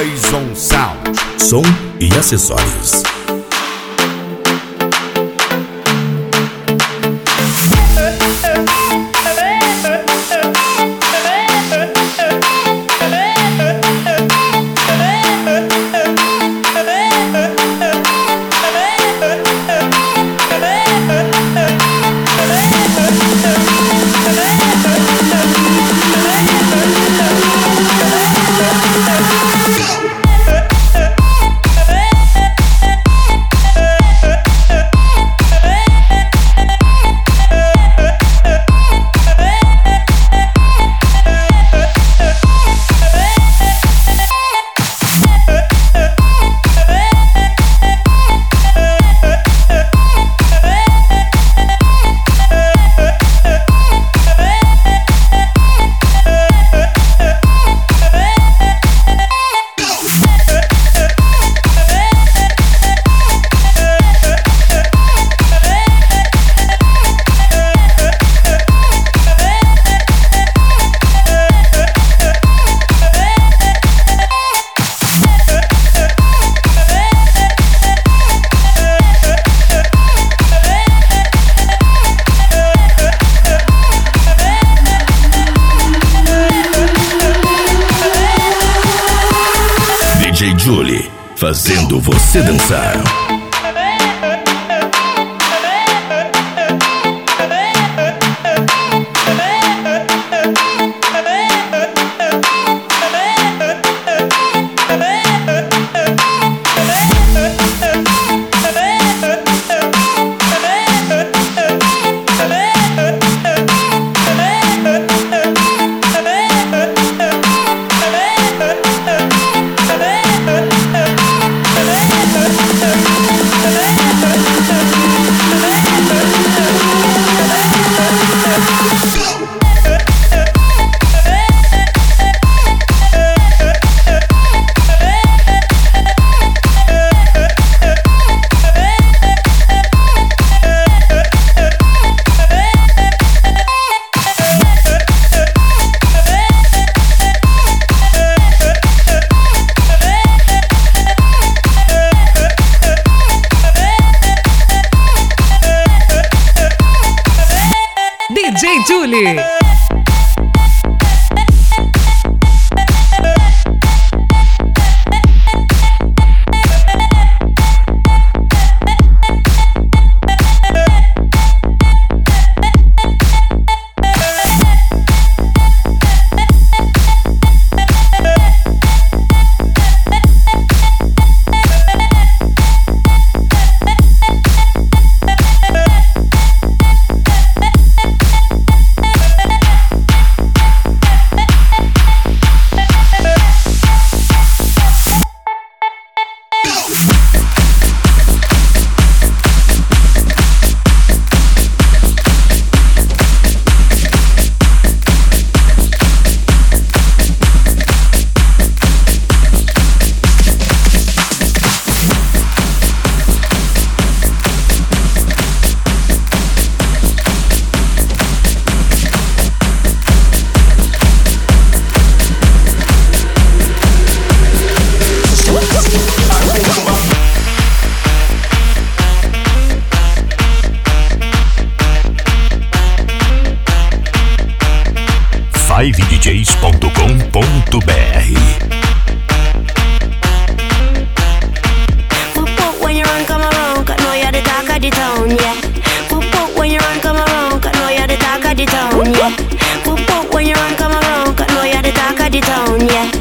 Poison Sound. Som e acessórios. DJ Julie, fazendo você dançar. DJ Julie. FiveDJs.com.br. When you run, come around, 'cause know you're the talk of the town, yeah. When you run, come around, 'cause know you're the talk of the town, yeah. When you run, come around, 'cause know you're the talk of the town, yeah.